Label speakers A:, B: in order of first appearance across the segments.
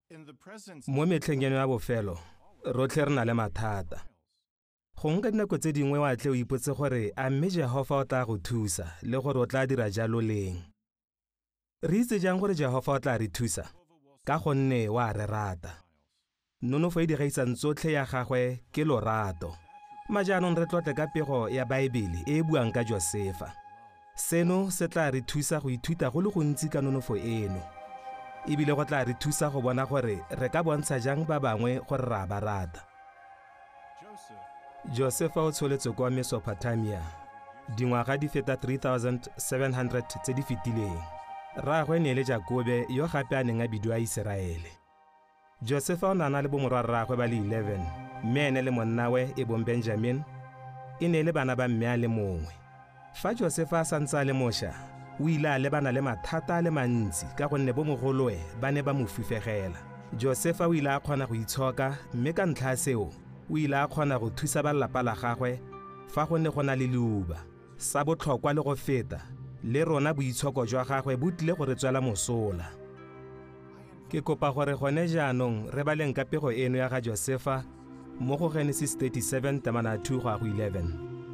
A: Mo metlheng eno ya bofelo, rotlhe re na le mathata. Go nka dinako tse dingwe wa tle o ipotse gore a mme Jehova o tla go thusa le gore o tla dira jalo leng. Re itse jang gore Jehova o tla re thusa? Ka gonne wa re rata. Nonofo e digaisang tsotlhe ya gagwe ke lorato. Majaanong re tlotle ka pego ya Baebele e buang ka Josefa. Seno se tla re thusa go ithuta go le gontsi ka nonofo eno. Ebile go tla re thusa go bona gore re ka bontsha jang ba bangwe gore ra ba rata. Josefa o tsholetswe kwa Mesopotamia. Dingwaga di feta 3,700 tse di fetileng. Rraagwe ne le Jakobe yo gape a neng a bidiwa Iseraele. Josefa o nana le bomorwa rraagwe ba le 11, mme ene le monnawe e bong Benjamin, e ne le bana ba mme a le mongwe. Fa Josefa a santse a le mošwa, o ile a lebana le mathata a le mantsi ka gonne bomogoloe ba ne ba mo fufegela. Josefa o ile a kgona go itshoka, mme ka ntlha ya seo o ile a kgona go thusa ba lelapa la gagwe fa go ne go na le leuba. Sa botlhokwa le go feta, le rona boitshoko jwa gagwe bo tlile go re tswela mosola. Ke kopa gore gone jaanong re baleng ka pego eno ya ga Josefa mo go Genesis 37 temana 2 go a go 11.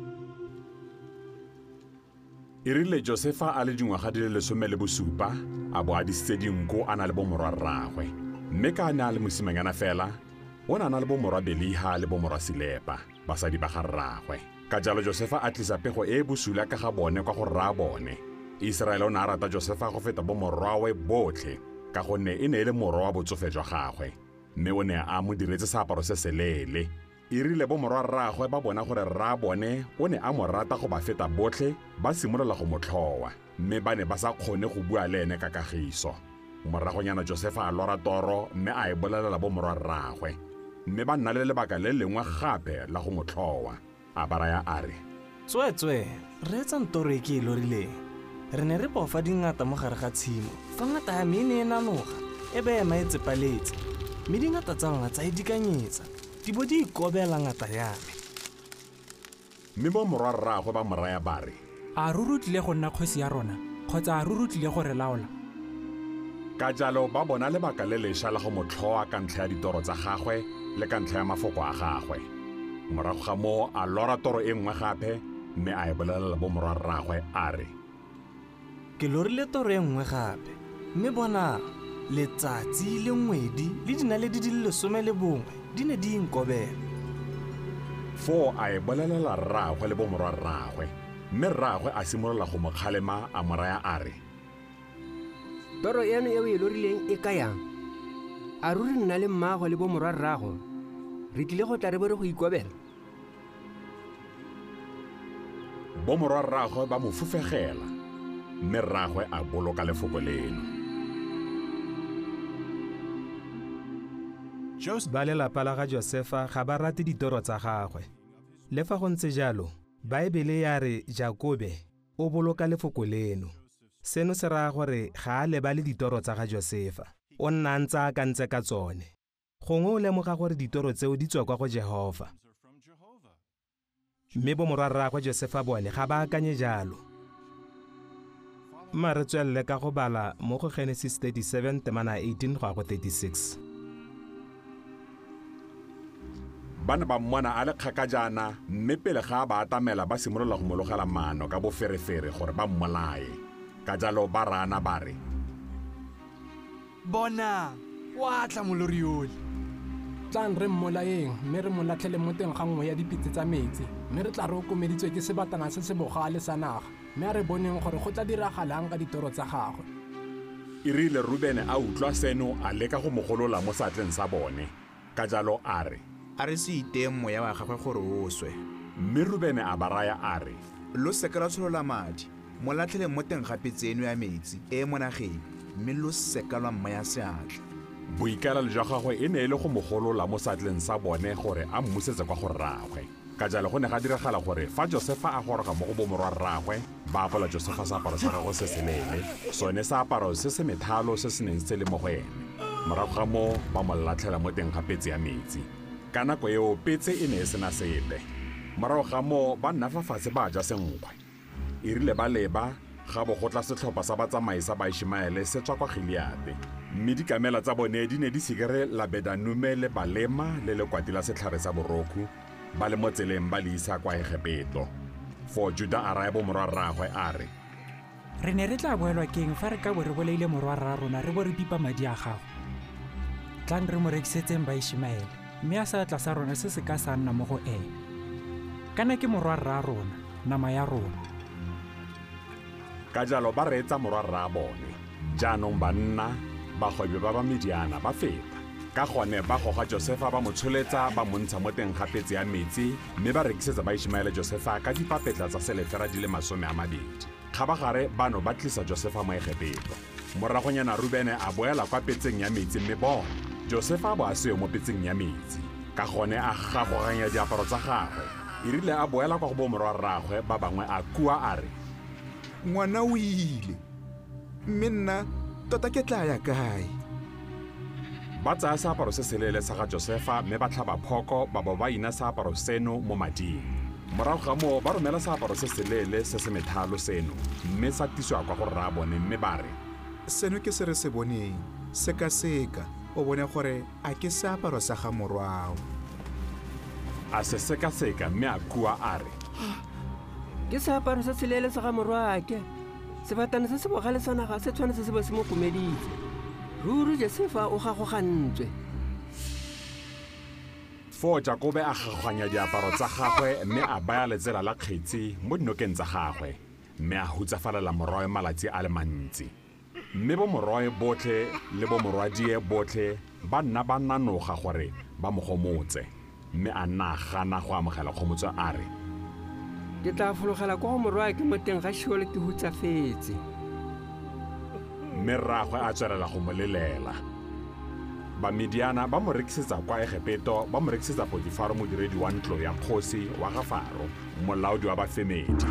B: E rile Josefa a le dingwaga di le 17 a bo a disitse dinko a na le bomorwa rraagwe, mme ka a ne a le mosimanyana fela o na le bomorwa Beliha le bomorwa Silepa, basadi ba ga rraagwe. Ka jalo Josefa a tlisa pego e bosula ka ga bone kwa go rraa bone. Israele o ne a rata Josefa go feta bomorwawe botlhe ka gonne e ne e le morwa wa botsofe jwa gagwe, mme o ne a mo diretse seaparo se seleele. E rile bomorwa rraagwe ba bona gore rraa bone o ne a mo rata go ba feta botlhe, ba simolola go mo tlhowa, mme ba ne ba sa kgone go bua le ene ka kagiso. Moragonyana Josefa a lora toro mme a e bolelela bomorwa rraagwe, mme ba nna le lebaka le lengwe gape la go mo tlhowa. A ba raya a re,
C: tswetswe re etsang toro e ke e lorileng. Re ne re pofa dingata mo gare ga tshimo, fa ngata ya me ne e nanoga e be ema e tsepaletse, mme dingata tsa ngwa tsa e dikanyetsa di bo di ikobela ngata ya me.
B: Mme bomorwa rraagwe ba mo raya ba re,
D: a ruri tlile go nna kgosi ya rona kgotsa a ruri tlile go re laola?
B: Ka jalo ba bona lebaka le lešwa la go mo tlhoa ka ntlha ya ditoro tsa gagwe le ka ntlha ya mafoko a gagwe. Morago ga moo a lora toro e nngwe gape, mme a e bolelela bomorwa rraagwe a re,
C: ke lorile toro e nngwe gape, mme bona letsatsi le ngwedi le dinaledi di le 11 di ne di inkobela.
B: Foo a e bolelela rraagwe le bomorwa rraagwe, mme rraagwe a simolola go mo kgalema a mo raya a re,
E: toro eno e o e lorileng e ka yang? A ruri nna le mmaagwe le bomorwa rraagwe re tlile go tla re bo re go ikobela?
B: Bomorwa rraagwe ba mo fufegela, mme rraagwe a boloka lefoko leno.
A: Ba lelapa la ga Josefa ga ba rate ditoro tsa gagwe. Le fa go ntse jalo, Baebele ya re Jakobe o boloka lefoko leno. Seno se raya gore ga a leba le ditoro tsa ga Josefa, o nna ntse a ka ntse ka tsone. Gongwe o lemoga gore ditoro tseo di tswa kwa go Jehova. Mme bomorwa rraagwe Josefa bone ga ba akanye jalo. Mma re tswelele ka go bala mo go Genesis 37 temana 18 go a go 36.
B: Ba ne ba mmona a le kgakajana, mme pele ga ba atamela ba simolola go mologela maano ka boferefere gore ba mmolaye. Ka jalo ba rana ba re,
F: bona wa tla molori yole.
D: Tlang re mmolayeng mme re molatlhele mo teng ga nngwe ya dipitse tsa metsi, mme re tla re okomeditswe ke sebatana se se bogale sa naga, mme a re boneng gore go tla diragalang ka ditoro tsa gagwe.
B: E rile Rubene a utlwa seno a leka go mogolola mo seatleng sa bone. Ka jalo a re,
G: a re se iteng moya wa gagwe gore o swe.
B: Mme Rubene a ba raya a re,
G: lo seka la tsholola madi, molatlhele mo teng ga pitseno ya metsi e mo nageng, mme lo seka lwa mma ya seatla.
B: Boikarabelo jwa gagwe e ne e le go mogolola mo seatleng sa bone gore a mmusetse kwa go rraagwe. Ka jalo go ne ga diragala gore fa Josefa a goroga mo go bomorwa rraagwe, ba apola Josefa seaparo sa gagwe se selele, sone seaparo se se methalo se se neng se le mo go ene. Morago ga moo ba mo latlhela mo teng ga petse ya metsi. Ka nako eo petse e ne e sena sepe. Morago ga moo ba nna fa fatshe ba ja senkgwe. E rile ba leba ga bo go tla setlhopha sa batsamai sa Baishmaele se tswa kwa Gileade, mme dikamela tsa bone di ne di sekere Labedanume le Balema le lekwati la setlhare sa borokhu ba le mo tseleng ba le isa kwa Egepeto. For Juda a raya bomorwa rraagwe a re,
H: re ne re tla boelwa keng fa re ka bo re boleile morwa rra rona re bo re pipa madi a gago tlang re mo rekisetseng Baishmaele mme a sa tla sa rona se se ka sa nna mo go ene kana ke morwa rra rona nama ya rona.
B: Ka jalo ba reetsa morwa rra bone jaanong banna bagwebi ba Midiana ba feta ka gone ba goga Josefa ba mo tsholetsa ba montsha mo teng ga petse ya metsi mme ba rekisetsa Baishmaele Josefa ka dipapetla tsa selefera di le 20. Kgabagare bano ba tlisa Josefa mo Egepeto. Moragonyana Rubene a boela kwa petseng ya metsi mme bona Josefa a bo a seo mo petseng ya metsi ka gone a gagoganya diaparo tsa gagwe e rile a boela kwa go bomorwa rraagwe ba bangwe a kua a re,
G: ngwana o ile mme nna tota ke tla ya kae?
B: ba tsaya seaparo se selele sa ga Josefa mme ba tlhaba phoko ba bo ba ina seaparo seno mo mading. Morago ga moo ba romela seaparo se selele se se methalo seno mme sa tiswa kwa go rraa bone mme ba re,
G: seno ke se re se boneng, sekaseka o bone gore a ke seaparo sa ga morwao.
B: A se sekaseka mme a kua a re,
E: ke seaparo se selele sa ga morwake, sebatane se se bogale sa naga se tshwane se se ba se mo komeditse. Ruri Josefa o gagogantswe.
B: Fo Jakobe a gagoganya diaparo tsa gagwe mme a baya letsela la kgetsi mo dinokeng tsa gagwe mme a hutsafalela morwae malatsi a le mantsi. Mme bomorwae botlhe le bomorwadie botlhe ba nna ba nanoga gore ba mo gomotse mme a nna gana go amogela kgomotso a re,
E: ke tla fologela kwa go morwake mo teng ga Sheol ke hutsafetse.
B: mme rraagwe a tswelela go mo lelela. Bamidiana ba mo rekisetsa kwa Egepeto ba mo rekisetsa Potifaro modiredi wa ntlo ya kgosi wa ga Faro molaodi wa bafemedi.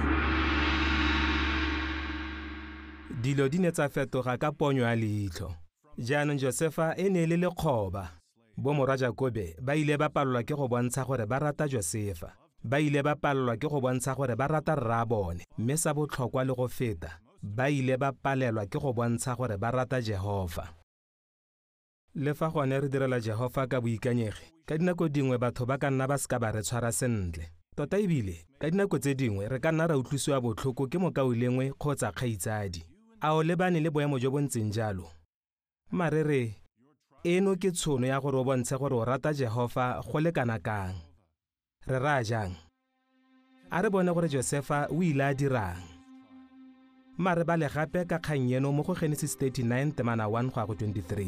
A: Dilo di ne tsa fetoga ka ponyo ya leitlho. Jaanong Josefa e ne le lekgoba. Bomorwa Jakobe ba ile ba palelwa ke go bontsha gore ba rata Josefa. Ba ile ba palelwa ke go bontsha gore ba rata rra bone mme sa botlhokwa le go feta ba ile ba palelwa ke go bontsha gore ba rata Jehova. Le fa gone re direla Jehova ka boikanyegi ka dinako dingwe batho ba ka nna ba ska ba re tshwara sentle. Tota ebile ka dinako tse dingwe re ka nna ra utlwisiwa botlhoko ke mokao lengwe kgotsa kgaitsadi. A o lebane le boemo jo bo ntseng jalo? Marere eno ke tshono ya gore o bontshe gore o rata Jehova go le kana kang. Re ra jang? A re bone gore Josefa o ile a dirang. Mare ba le gape ka kgang eno mo go Genesis 39 temana 1-23.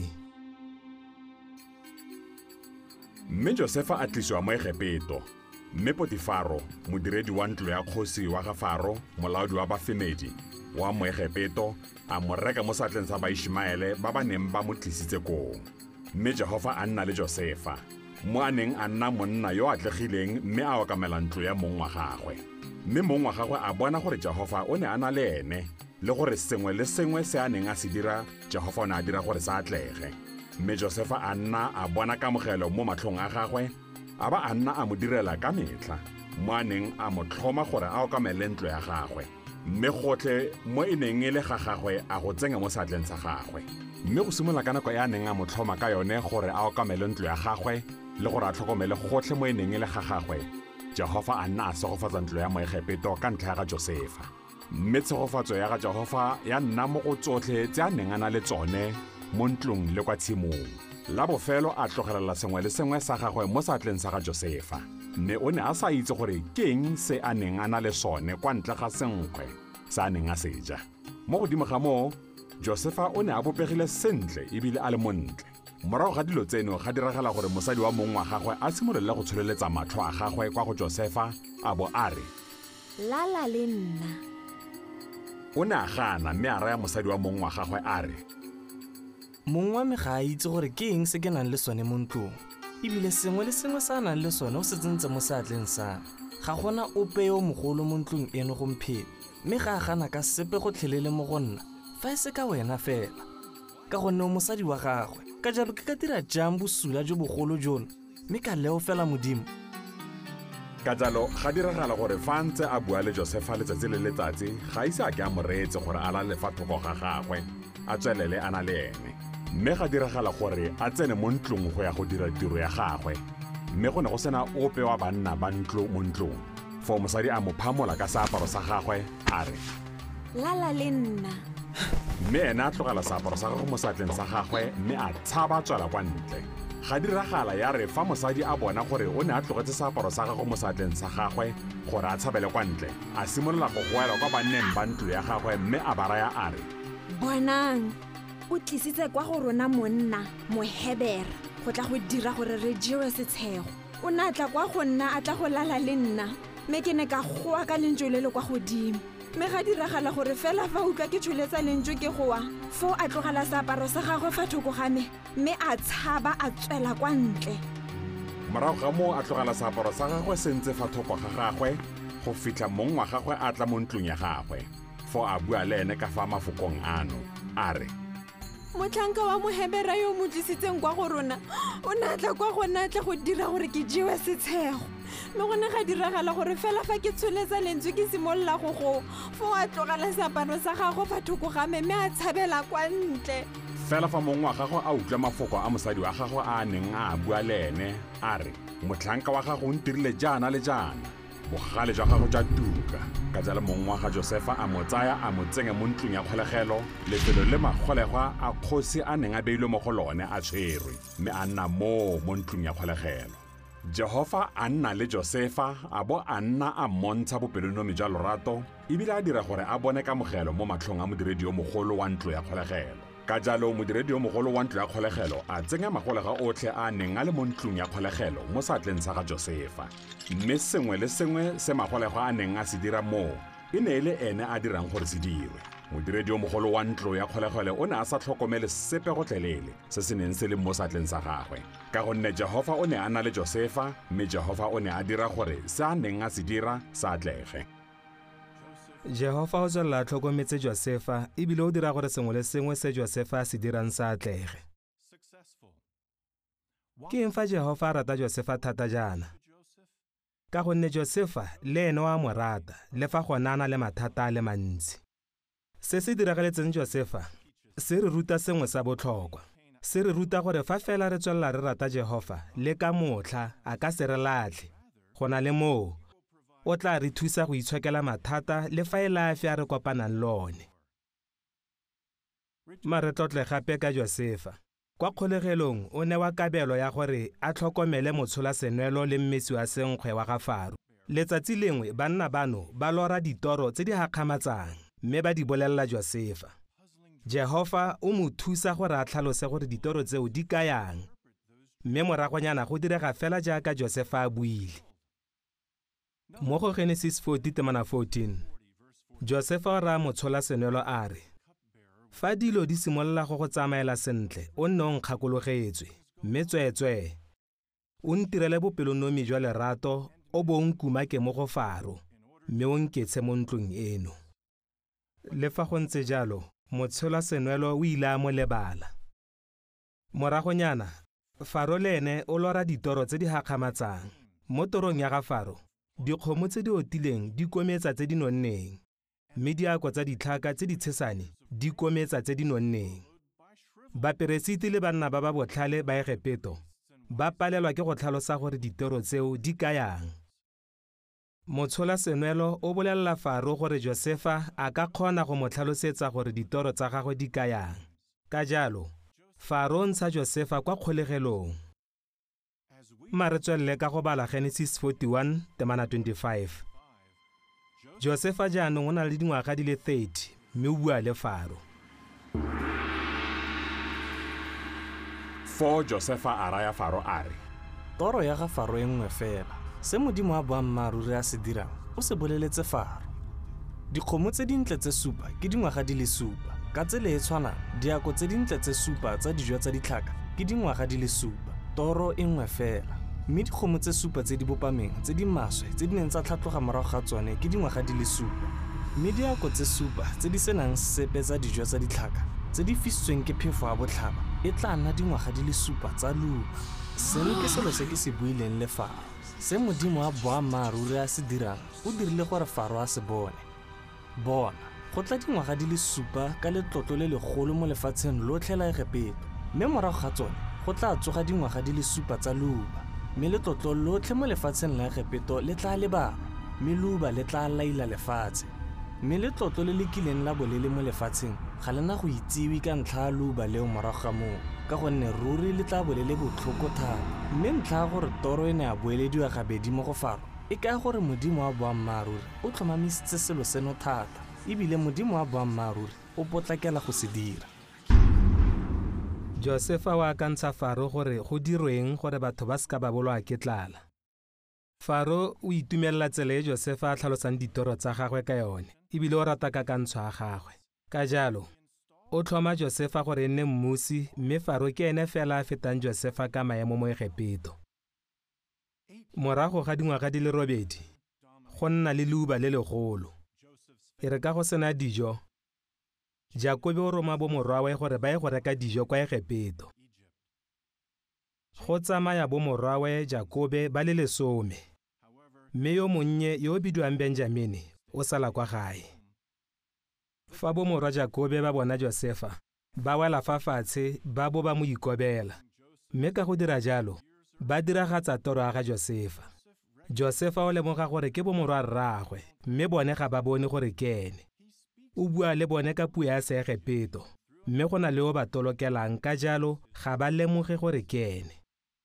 B: Mme Josefa a tlisiwa mo Egepeto mme Potifaro modiredi wa ntlo ya kgosi wa ga Faro molaodi wa bafemedi wa mo Egepeto a mo reka mo satleng sa Baishmaele ba ba neng ba mo tlisitse koo. Mme Jehova a nna le Josefa mo a neng a nna monna yo atlegileng mme a okamela ntlo ya mong wa gagwe. Mme mong wa gagwe a bona gore Jehova o ne a na le ene le gore sengwe le sengwe se a neng a se dira Jehova o ne a dira gore sa atlege. Mme Josefa a nna a bona kamogelo mo matlhong a gagwe a ba a nna a mo direla ka metlha mo a neng a mo tlhoma gore a okamele ntlo ya gagwe. Mme gotlhe mo e neng e le ga gagwe a go tsenya mo satleng sa gagwe. Mme go simola ka nako ya neng a mo tlhoma ka yone gore a okamele ntlo ya gagwe le gore a tlhokomele gotlhe mo e neng e le ga gagwe, Jehova a nna a segofatsa ntlo ya mo Egepeto ka ntlha ya ga Josefa. Mme tshegofatso ya ga Jehova ya nna mo go tsotlhe tse a neng a na le tsone mo ntlong le kwa tshimong. La bofelo a tlogelela sengwe le sengwe sa gagwe mo satleng sa ga Josefa. Mme o ne a sa itse gore ke eng se a neng a na le sone kwa ntle ga senkgwe sa a neng a seja. Mo godimo ga moo, Josefa o ne a bopegile sentle ebile a le montle. Morago ga dilo tseno ga diragala gore mosadi wa mong wa gagwe a simolola go tsholeletsa matlho a gagwe kwa go Josefa a bo a re,
I: lala le nna.
B: O ne a gana mme a raya mosadi wa mong wa gagwe a re,
C: mong wa me ga a itse gore ke eng se ke nang le sone mo ntlong ebile sengwe le sengwe sa nang le sone o se tsentse mo seatleng sa ga gona ope yo mogolo mo ntlong eno gomphedi mme ga a gana ka sepe go tlhelele mo go nna fa e se ka wena fela ka gonne o mosadi wa gagwe ka jalo ke ka dira jang bosula jo bogolo jono mme ka leo fela modimo.
B: Ka jalo ga diragala gore fa ntse a bua le Josefa letsatsi le letsatsi ga ise a ke a mo reetse gore a la lefa thoko ga gagwe a tswelele a na le ene. mme ga diragala gore a tsene mo ntlong go ya go dira tiro ya gagwe mme go ne go sena ope wa banna ba ntlo mo ntlong fo mosadi a mo phamola ka seaparo sa gagwe a re
I: lala le nna
B: mme ene a tlogela seaparo sa gagwe mo seatleng sa gagwe mme a tshaba tswela kwa ntle ga diragala ya re fa mosadi a bona gore o ne a tlogetse seaparo sa gagwe mo seatleng sa gagwe gore a tshabele kwa ntle a simolola go goela kwa banneng ba ntlo ya gagwe mme a ba raya a re
I: bonang o tlisitse kwa go rona monna mohebera go tla go dira gore re jewe setshego o ne a tla kwa go nna a tla go lala le nna mme ke ne ka goa ka lentswe le le kwa godimo mme ga diragala gore fela fa utlwa ke tsholetsa lentswe ke goa fo a tlogela seaparo sa gagwe fa thoko ga me mme a tshaba a tswela kwa ntle
B: morago ga moo a tlogela seaparo sa gagwe se ntse fa thoko ga gagwe go fitlha mong wa gagwe a tla mo ntlong ya gagwe fo a bua le ene ka fa mafokong ano a re
I: motlhanka wa mohebera yo mo tlisitseng kwa go rona o ne a tla kwa gona a tla go dira gore ke jewe setshego mme gone ga diragala gore fela fa ke tsholetsa lentswe ke simolola go fo a tlogela seaparo sa gago fa thoko ga me mme a tshabela kwa ntle
B: fela fa mongwe wa gagwe a utlwa mafoko a mosadi wa gagwe a neng a bua le ene a re motlhanka wa gago o ntirile jaana le jaana bogale jwa gago jwa tuka ka jalo mongwe wa ga Josefa a mo tsaya a mo tsenya mo ntlong ya kgolegelo lefelo le magolegwa a kgosi a neng a beilwe mo go lone a tshwerwe mme a nna mo ntlong ya kgolegelo Jehova a nna le Josefa a bo a nna a mmontsha bopelonomi jwa lorato ebile a dira gore a bone kamogelo mo matlhong a modiredi yo mogolo wa ntlo ya kgolegelo ka jalo modiredi yo mogolo wa ntlo ya kgolegelo a tsenya magolega otlhe a neng a le mo ntlong ya kgolegelo mo seatleng sa ga Josefa mme sengwe le sengwe se magolego a neng a se dira moo e ne e le ene a dirang gore se dirwe modiredi yo mogolo wa ntlo ya kgolegelo o ne a sa tlhokomele sepe gotlhelele se se neng se le mo seatleng sa gagwe ka gonne Jehova o ne a na le Josefa mme Jehova o ne a dira gore se a neng a se dira sa atlege
A: Jehova o tswelela a tlhokometse Josefa ebile o dira gore sengwe le sengwe se Josefa se dirang sa atlege ke eng fa Jehova a rata Josefa thata jaana ka gonne Josefa le ene wa mo rata le fa gona a na le mathata a le mantsi se se diragaletseng Josefa se re ruta sengwe sa botlhokwa se re ruta gore fa fela re tswelela re rata Jehova le ka motlha a ka se re latlhe go na le moo o tla re thusa go itshokela mathata le fa e lafe a re kopanang le one mare tlotle gape ka Josefa kwa kgolegelong o ne wa kabelo ya gore a tlhokomele motshola senwelo le mmesi wa senkgwe wa ga Faro letsatsi lengwe banna bano ba lora ditoro tse di gakgamatsang mme ba di bolelela Josefa Jehova o mo thusa gore a tlhalose gore ditoro tseo di kayang mme moragonyana go direga fela jaaka Josefa a buile mo go Genesis 40:14 Josefa o ra motshola senwelo a re fa dilo di simolola go tsamaela sentle o nne o nkgakologetswe mme tsweetswe o ntirele bopelonomi jwa lerato o bo nkuma ke mo go Faro mme o nketse mo ntlong eno le fa go ntse jalo motshola senwelo o ile a mo lebala moragonyana Faro le ene o lora ditoro tse di gakgamatsang mo torong ya ga Faro dikgomo tse di otileng di kometsa tse di nonneng mme diako tsa ditlhaka tse di tshesane di kometsa tse di nonneng baperesiti le banna ba ba botlhale ba Egepeto ba palelwa ke go tlhalosa gore ditoro tseo di kayang motshola senwelo o bolelela Faro gore Josefa a ka kgona go mo tlhalosetsa gore ditoro tsa gagwe di kayang ka jalo Faro ntsha Josefa kwa kgolegelong mare tswelele ka go bala Genesis 41:25 Josefa jaanong o na le dingwaga di le 30 mme o bua le Faro
B: fo Josefa a raya Faro a re
C: toro ya ga Faro e nngwe fela se modimo a boammaaruri a se dirang o se boleletse Faro dikgomo tse dintle tse supa ke dingwaga di le supa ka tsela e tshwanang diako tse dintle tse supa tsa dijo tsa ditlhaka ke dingwaga di le supa toro e nngwe fela mme dikgomo tse supa tse di bopameng tse di maswe tse di neng tsa tlhatloga morago ga tsone ke dingwaga di le supa mme diako tse supa tse di senang sepe tsa dijo tsa ditlhaka tse di fisitsweng ke phefo a botlhaba e tla nna dingwaga di le supa tsa luba seno ke selo se ke se buileng le Faro se modimo a boammaaruri a se dirang o dirile gore Faro a se bone bona go tla dingwaga di le supa ka letlotlo le legolo mo lefatsheng lotlhe la Egepeto mme morago ga tsone go tla tsoga dingwaga di le 7 tsa leuba mme letlotlo lotlhe mo lefatsheng la Egepeto le tla lebama mme leuba le tla laila lefatshe mme letlotlo le le kileng la bo le le mo lefatsheng ga lena go itsewe ka ntlha ya leuba leo morago ga moo ka gonne ruri le tla bo le le botlhoko thata mme ntlha ya gore toro e ne a boelediwa gabedi mo go Faro e kaya gore Modimo wa boammaaruri o tlhomamisitse selo seno thata ebile Modimo wa boammaaruri o potlakela go se dira.
A: Josefa wa akantsha Faro gore go dirweng gore batho ba ska ba bolwa ke tlala. Faro o itumelela tsela e Josefa a tlhalosang ditoro tsa gagwe ka yone ebile o rata kakantsho ya gagwe. Ka jalo o tlhoma Josefa gore nne mmusi mme Faro ke ene fela a fetang Josefa ka maemo mo Egepeto. Morago ga dingwaga di le 8 go nna le leuba le legolo. E re ka go sena dijo Jakobe o roma bo morwawe gore ba ye go reka dijo kwa Egepeto. Go tsamaya bo morwawe Jakobe ba le 10 mme yo monnye yo bidiwang Benjamini o sala kwa gae. Fa bo morwa Jakobe ba bona Josefa ba wela fa fatshe ba bo ba mo ikobela mme ka go dira jalo ba diragatsa toro ya ga Josefa. Josefa o lemoga gore ke bo morwa rraagwe mme bone ga ba bone gore ke ene. O bua le bone ka puo ya Egepeto mme go na le o ba tolokelang ka jalo ga ba lemoge gore ke ene.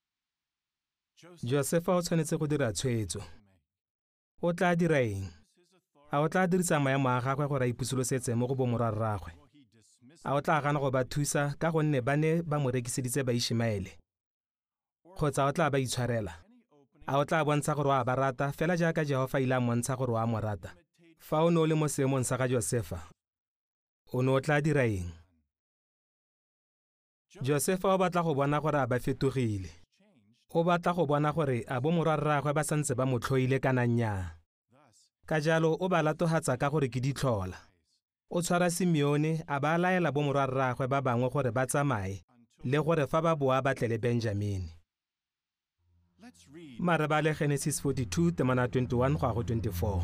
A: Josefa o tshwanetse go dira tshwetso. O tla dira eng? A o tla dirisa maemo a gagwe gore a ipusulosetse mo go bo morwa rraagwe? A o tla gana go ba thusa ka gonne ba ne ba mo rekiseditse Baishmaele? Kgotsa o tla ba itshwarela? A o tla bontsha gore wa ba rata fela jaaka Jehova ile a montsha gore wa mo rata? Fa o ne o le mo seemong sa ga Josefa, o ne o tla dira eng? Josefa o batla go bona gore a ba fetogile. O batla go bona gore a bo morwa rraagwe ba santse ba mo tlhoile kana nnyaa. Ka jalo o ba latogatsa ka gore ke ditlhola. O tshwara Simeone a ba laela bo morwa rraagwe ba bangwe gore ba tsamaye le gore fa ba boa ba tle le Benjamini. Mare ba le Genesis 42 temana 21 go a go 24.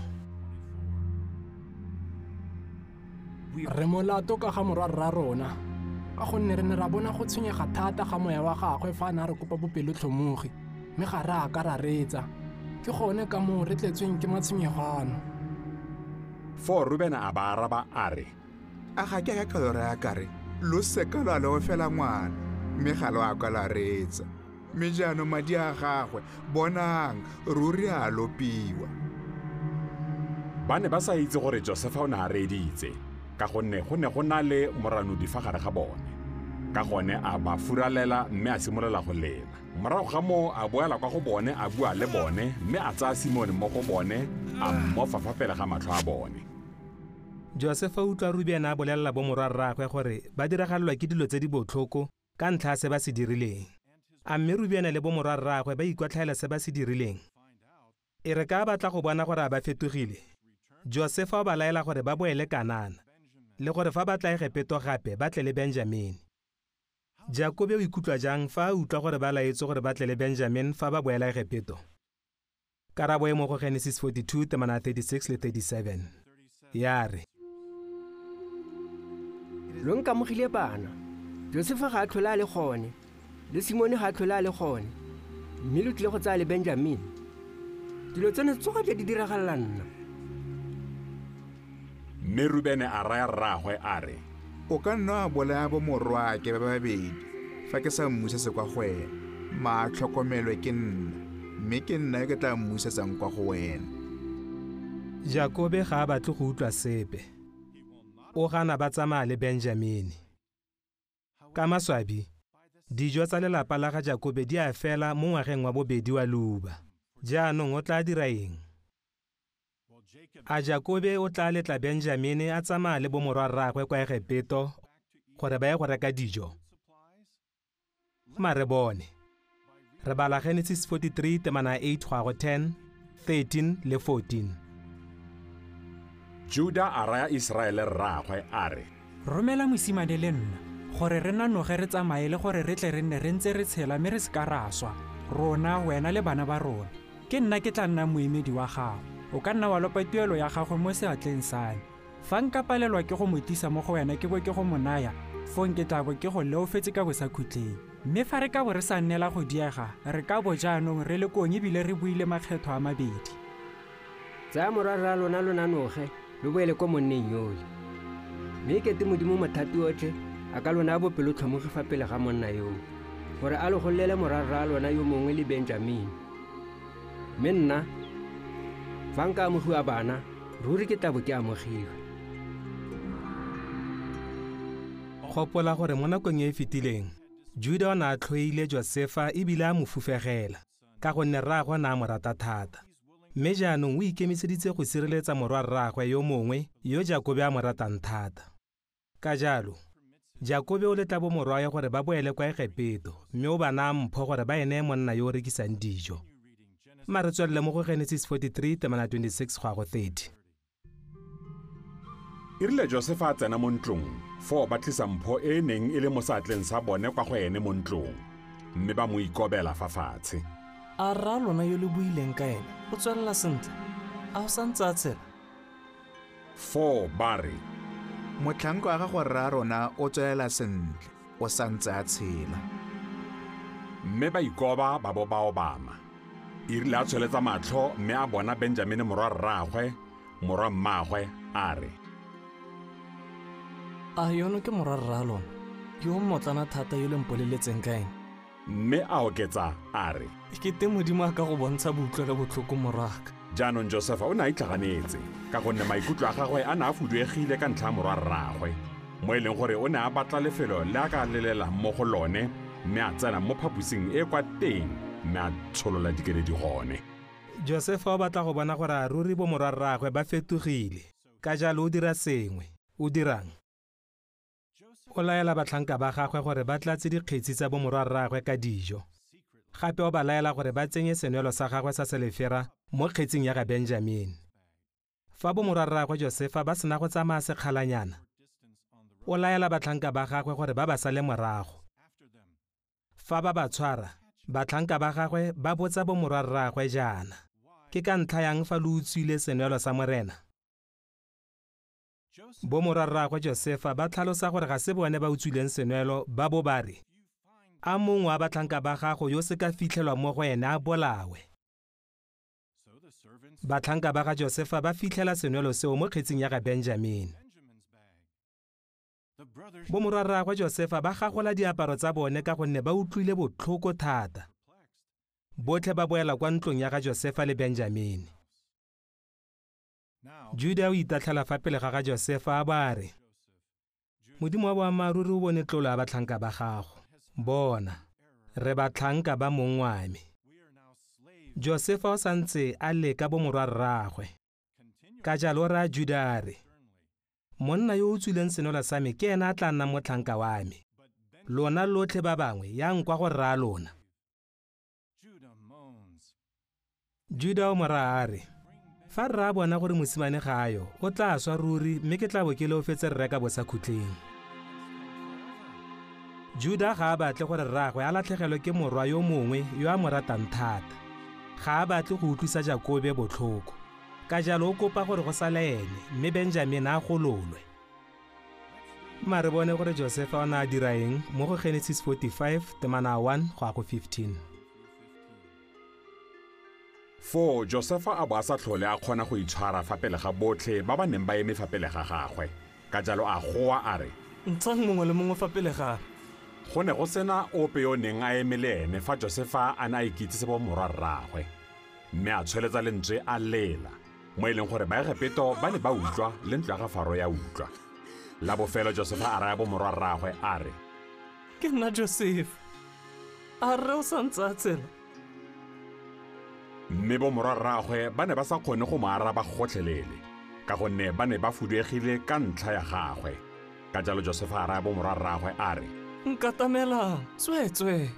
D: Re molato ka ga morwa rra rona ka gonne re ne ra bona go tshwenyega thata ga moya wa gagwe fa na re kopa bopelotlhomogi mme ga re a ka ra retsa ke gone ka moo re tletsweng ke matshwenyegano.
B: For Rubena a ba araba a re,
G: a ga ke ka kalore ya kare lo seka lwa le go fela ngwana mme ga lo a ka la retsa mme jaanong madi a gagwe bonang ruri a lopiwa.
B: ba ne ba sa itse gore Josefa o ne a reditse ka gonne go ne go na le moranodi fa gare ga bone. Ka gone a ba furalela mme a simolola go lela. Morago ga moo a boela kwa go bone a bua le bone mme a tsaya Simone mo go bone a mmofa fa pele ga matlho a bone.
A: Josefa o utlwa Rubena a bolelela bo morwa rraagwe gore ba diragalelwa ke dilo tse di botlhoko ka ntlha ya se ba se dirileng. A mme Rubena le bo morwa rraagwe ba ikwatlhaela se ba se dirileng. E re ka batla go bona gore a ba fetogile. Josefa o ba laela gore ba boele Kanana le gore fa ba tla Egepeto gape ba tle le Benjamini. Jakobe o ikutlwa jang fa a utlwa gore ba laetse gore ba tle le Benjamin fa ba boela Egepeto? Karabo e mo go Genesis 42 temana 36 le 37. Ya re,
E: lo nkamogile bana. Josefa ga a tlhola a le gone le Simone ga a tlhola a le gone mme lo tlile go tsaya le Benjamin. Dilo tsone tsoga di diragalla nna.
B: Mme Rubene a raya rraagwe a re,
G: O ka nna a bolaya bo morwake ba babedi fa ke sa mmusetse kwa go wena. Maatlhokomelwe ke nna mme ke nna ke tla mmusetsang kwa go wena.
A: Jakobe ga a batle go utlwa sepe. O gana ba tsamaya le Benjamini. Ka maswabi, dijo tsa lelapa la ga Jakobe di a fela mo ngwageng wa bobedi wa leuba. Jaanong o tla dira eng? A Jakobe o tla letla Benjamini a tsamaya le bo morwa rraagwe kwa Egepeto gore ba ye go reka dijo. Mare bone, re bala Genesis 43 temana 8 go a go 10, 13 le 14.
B: Juda a raya Israele rraagwe a re,
H: romela mosimane le nna gore re nanoge re tsamaye le gore re tle re nne re ntse re tshela mme re se ka raswa rona wena le bana ba rona. Ke nna ke tla nna moemedi wa gago. O ka nna wa lopa tuelo ya gagwe mo seatleng sane. Fa nka palelwa ke go mo tisa mo go wena ke bo ke go mo naya, fong ke tla bo ke go leofetse ka bosakhutleng mme fa re ka bo re sa nnela go diega re ka bo jaanong re le kong ebile re buile makgetho a mabedi.
E: tsaya morwarra lona noge lo boele ko monneng yole mme kete modimo mathati otlhe a ka lona a bopelotlhomogi fa pele ga monna yoo gore a le golele morwarra lona yo mongwe le Benjamin. Mme nna fa nka amogiwa bana ruri ke tabo ke amogiwa.
A: Gopola gore mo nakong e e fetileng Juda o ne a tlhoile Josefa ebile a mo fufegela ka gonne rraagwe na a mo rata thata. Mme jaanong o ikemiseditse go sireletsa morwa rraagwe yo mongwe yo Jakobe a mo ratang thata. Ka jalo Jakobe o letla bo morwae gore ba boele kwa Egepeto mme o ba naya mpho gore ba ene monna yo o rekisang dijo. Mare tswelele mo go Genesis 43 temana 26 go a go 30.
B: E rile Josefa a tsena mo ntlong fo ba tlisa mpho e neng e le mo saatleng sa bone kwa go ene mo ntlong mme ba mo ikobela fa fatshe.
C: A rra lona yo le buileng ka ene o tswelela sentle a o santse a tshela.
B: Fo ba re
G: motlhanko wa gago rra rona o tswelela sentle o santse a tshela.
B: mme ba ikoba ba bo ba obama. E rile a tsweletsa matlho mme a bona Benjamin morwa rraagwe morwa mmaagwe a re
C: A yono ke morwa rra lona yo mmotlana thata yo le mpoleletseng ka ene.
B: mme a oketsa a re
C: Ke te modimo a ka go bontsha boutlwa le botlhoko morwaka.
B: jaanong Josefa o ne a itlhaganetse ka gonne maikutlo a gagwe a ne a fuduegile ka ntlha ya morwa rraagwe mo e leng gore o ne a batla lefelo le a ka lelela mo go lone mme a tsena mo phaposing e kwa teng mme a tsholola dikeledi gone.
A: Josefa o batla go bona gore a ruri bo morwa rraagwe ba fetogile ka jalo o dira sengwe o dirang. O laela batlhanka ba gagwe gore ba tlatse dikgetsi tsa bo morwa rraagwe ka dijo. Gape o ba laela gore ba tsenye senwelo sa gagwe sa selefera mo kgetsing ya ga Benjamin. Fa bo morwa rraagwe Josefa ba sena go tsamaya sekgalanyana, o laela batlhanka ba gagwe gore ba ba sale morago. Fa ba ba tshwara, batlhanka ba gagwe ba botsa bo morwa rraagwe jaana, ke ka ntlha yang fa lo utswile senwelo sa morena? Bo morwa rraagwe Josefa ba tlhalosa gore ga se bone ba utswileng senwelo, ba bo ba re, a mongwe wa batlhanka ba gago yo se ka fitlhelwa mo go ene a bolawe. Batlhanka ba ga Josefa ba fitlhela senwelo seo mo kgetsing ya ga Benjamin. Bo morwa rraagwe Josefa ba gagola diaparo tsa bone ka gonne ba utlwile botlhoko thata. Botlhe ba boela kwa ntlong ya ga Josefa le Benjamin. Juda o itatlhela fa pele ga Josefa a ba re, Modimo wa boammaaruri o bone tlolo ya batlhanka ba gago. Bona, re batlhanka ba mongwame. Josefa o santse a leka bo morwa rraagwe. Ka jalo ra Juda a re, monna yo o tswileng senwelo sa me ke ena a tla nna motlhanka wa me. Lona lotlhe ba bangwe yang kwa go rraa lona. Juda o mora a re, fa rra bona gore mosimane ga ayo o tla swa ruri mme ke tla bo ke leofetse re reka bosakhutleng. Juda ga a batle gore rraagwe a latlhegelwe ke morwa yo mongwe yo a mo ratang thata. Ga a batle go utlwisa Jakobe botlhoko. Ka jalo o kopa gore go sale ene mme Benjamin a gololwe. Mare bone gore Josefa o ne a dira eng mo go Genesis 45 temana 1 go a go 15.
B: Fo Josefa a bo a sa tlhole a kgona go itshwara fa pele ga botlhe ba ba neng ba eme fa pele ga gagwe. Ka jalo a goa a re,
C: Ntshang mongwe le mongwe fa pele ga.
B: go ne go sena ope yo neng a emele ene fa Josefa a ne a ikitsise bo morwa rraagwe. Mme a tshweletsa lentswe a lela mo e leng gore ba Egepeto ba ne ba utlwa le ntlo ya ga Faro ya utlwa. La bofelo Josefa a raya bo morwa rraagwe a re,
C: Ke nna Josefa. A rre o santse a tshela.
B: mme bo morwa rraagwe ba ne ba sa kgone go mo araba gotlhelele ka gonne ba ne ba fuduegile ka ntlha ya gagwe. Ka jalo Josefa a raya bo morwa rraagwe a re,
C: Nkatamela, tswetswe.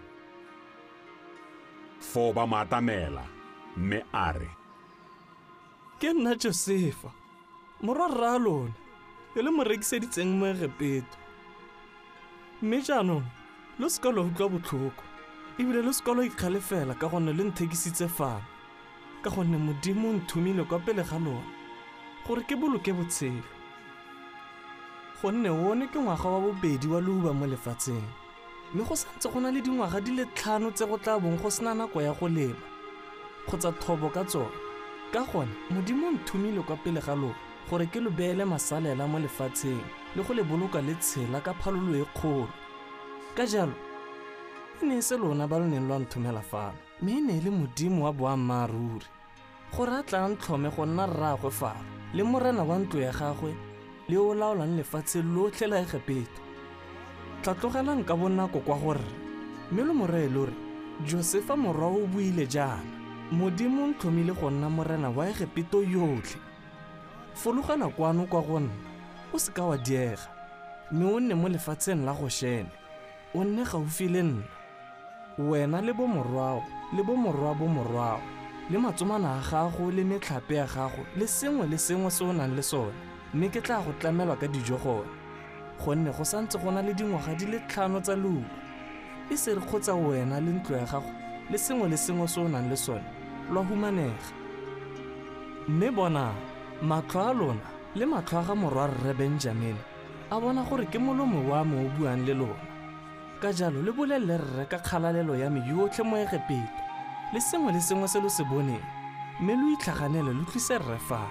B: Fo ba mo atamela mme a re,
C: Ke nna Josefa, morwa rra lona, yo le mo rekiseditseng mo Egepeto. Mme jaanong, lo seka lo utlwa botlhoko, ebile lo seka lo ikgalefela ka gonne le nthekisitse fano, ka gonne Modimo o nthumile kwa pele ga lona, gore ke boloke botshelo. gonne one ke ngwaga wa bobedi wa leuba mo lefatsheng mme go santse go na le dingwaga di le 5 tse go tla bong go sena nako ya go lema kgotsa thobo ka tsone ka gone modimo nthumile kwa pele ga lona gore ke lo beele masalela mo lefatsheng le go le boloka le tshela ka phalolo e kgolo ka jalo e ne se lona ba lo neng lwa nthumela fano mme e ne le modimo wa boammaaruri gore a tla ntlhome go nna rraagwe faro le morena wa ntlo ya gagwe le o laolang lefatshe lotlhe la Egepeto tla tlogelang ka bonako kwa gore mme lo moree lore Josefa morwa o buile jaana modimo ntlhomile go nna morena wa Egepeto yotlhe fologela kwano kwa go nna o se ka wa diega mme o nne mo lefatsheng la Goshene o nne gaufi le nna wena le bomorwao le bomorwao le matsomana a gago le metlhape ya gago le sengwe se o nang le sone mme ke tla go tlamelwa ka dijo gone gonne go santse go na le dingwaga di le 5 tsa leuba e se re kgotsa wena le ntlo ya gago le sengwe se o nang le sone lwa humanega mme bona matlho a lona le matlho a ga morwa rre Benjamin a bona gore ke molomo wa me o buang le lona ka jalo le bolelle rre ka kgalalelo ya me yotlhe mo Egepeto le sengwe se lo se boneng mme lo itlhaganele lo tlise rre fa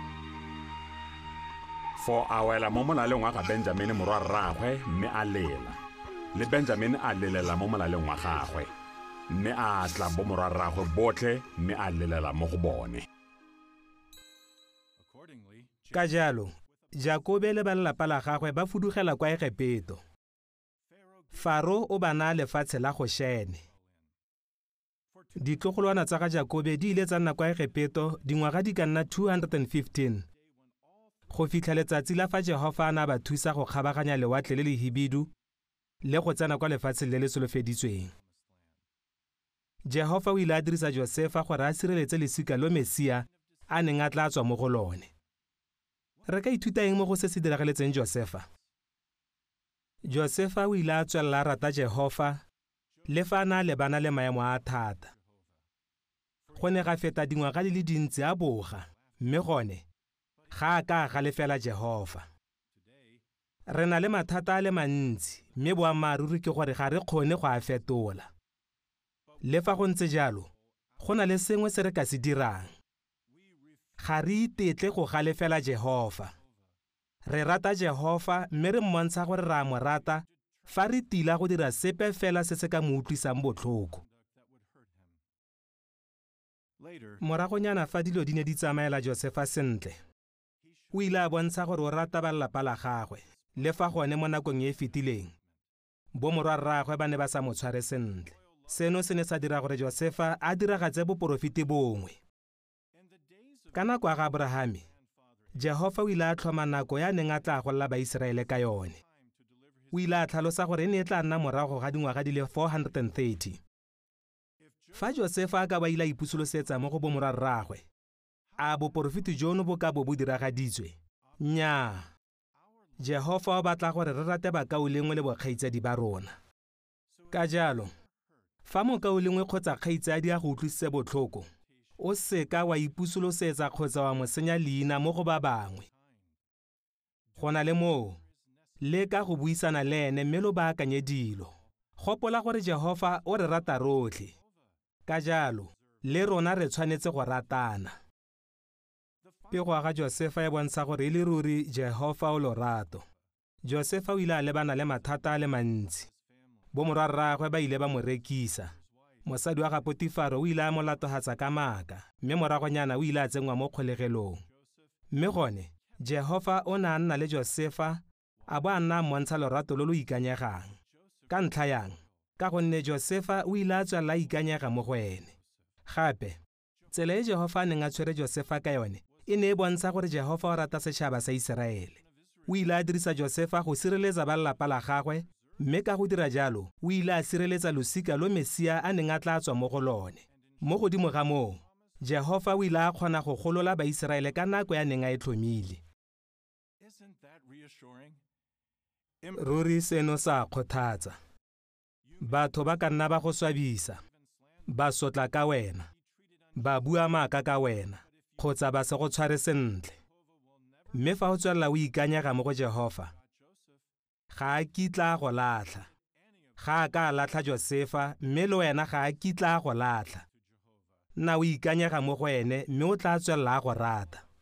B: for a wela mo molaleng wa ga Benjamin morwa rraagwe mme a lela le Benjamin a lelela mo molaleng wa gagwe mme a tla bo morwa rraagwe botlhe mme a lelela mo go bone
A: ka jalo Jakobe le ba lelapa la gagwe ba fudugela kwa Egepeto Faro o bana lefatshe la Goshene ditlogolwana tsa ga Jakobe di ile tsa nna kwa Egepeto dingwaga di ka nna 215 go fitlha letsatsi la fa Jehova a ba thusa go kgabaganya lewatle le le hibidu le go tsena kwa lefatsheng le le solofeditsweng. Jehova o ile a dirisa Josefa gore a sireletse lesika lo Mesia a neng a tla tswa mo go lone. Re ka ithuta eng mo go se se diragaletseng Josefa? Josefa o ile a tswelela rata Jehova le fa a na le bana le maemo a thata. Go ne ga feta dingwaga di le dintsi a boga mme gone ga a ka galefela Jehova. Re na le mathata a le mantsi mme boammaaruri ke gore ga re kgone go a fetola. Le fa go ntse jalo go na le sengwe se re ka se dirang. Ga re itetle go galefela Jehova. Re rata Jehova mme re mmontsha gore re a mo rata fa re tila go dira sepe fela se se ka mo utlwisang botlhoko. Moragonyana fa dilo di ne di tsamaela Josefa sentle, o ile a bontsha gore o rata ba lelapa la gagwe le fa gone mo nakong e fetileng bomorwa rraagwe ba ne ba sa mo tshware sentle. Seno se ne sa dira gore Josefa a diragatse boporofete bongwe. Ka nako ya Abrahame, Jehova o ile a tlhoma nako ya neng a tla golela Baiseraele ka yone. O ile a tlhalosa gore e ne e tla nna morago ga dingwaga di le 430. Fa Josefa a ka ba ile a ipusolosetsa mo go bomorwa rraagwe, a boporofete jono bo ka bo diragaditswe? Nnyaa. Jehova o batla gore re rate bakao lengwe le bokgaitsadi ba rona. Ka jalo, fa mokao lengwe kgotsa kgaitsadi a go utlwisitse botlhoko, o seka wa ipusolosetsa kgotsa wa mo senya leina mo go ba bangwe. Go na le moo, le ka go buisana le ene mme lo baakanye dilo. Gopola gore Jehova o re rata rotlhe. Ka jalo, le rona re tshwanetse go ratana. Pego ga Josefa e bontsha gore e le ruri Jehova o lorato. Josefa o ile a lebana le mathata a le mantsi. Bomorwa rraagwe ba ile ba mo rekisa. Mosadi wa ga Potifara o ile a mo latogatsa ka maaka, mme moragonyana o ile a tsenngwa mo kgolegelong. Mme gone, Jehova o ne a nna le Josefa a bo a nna a mmontsha lorato lo lo ikanyegang. Ka ntlha yang, ka gonne Josefa o ile a tswelela ikanyega mo go ene. Gape, tsela e Jehova a neng a tshwere Josefa ka yone e ne e bontsha gore Jehova o rata setšhaba sa Iseraele. O ile a dirisa Josefa go sireletsa ba lelapa la gagwe, mme ka go dira jalo o ile a sireletsa losika lo Mesia a neng a tla tswa mo go lone. Mo godimo ga moo, Jehova o ile a kgona go golola Baiseraele ka nako ya neng a e tlhomile. Ruri seno sa kgothatsa. Batho ba ka nna ba go swabisa, ba sotla ka wena, ba bua maaka ka wena, kgotsa ba se go tshware sentle. Mme fa o tswelela o ikanyega mo go Jehova, ga a kitla go latlha. Ga a ka latlha Josefa, mme le wena ga a kitla go latlha. Nna o ikanyega mo go ene, mme o tla tswelela go rata.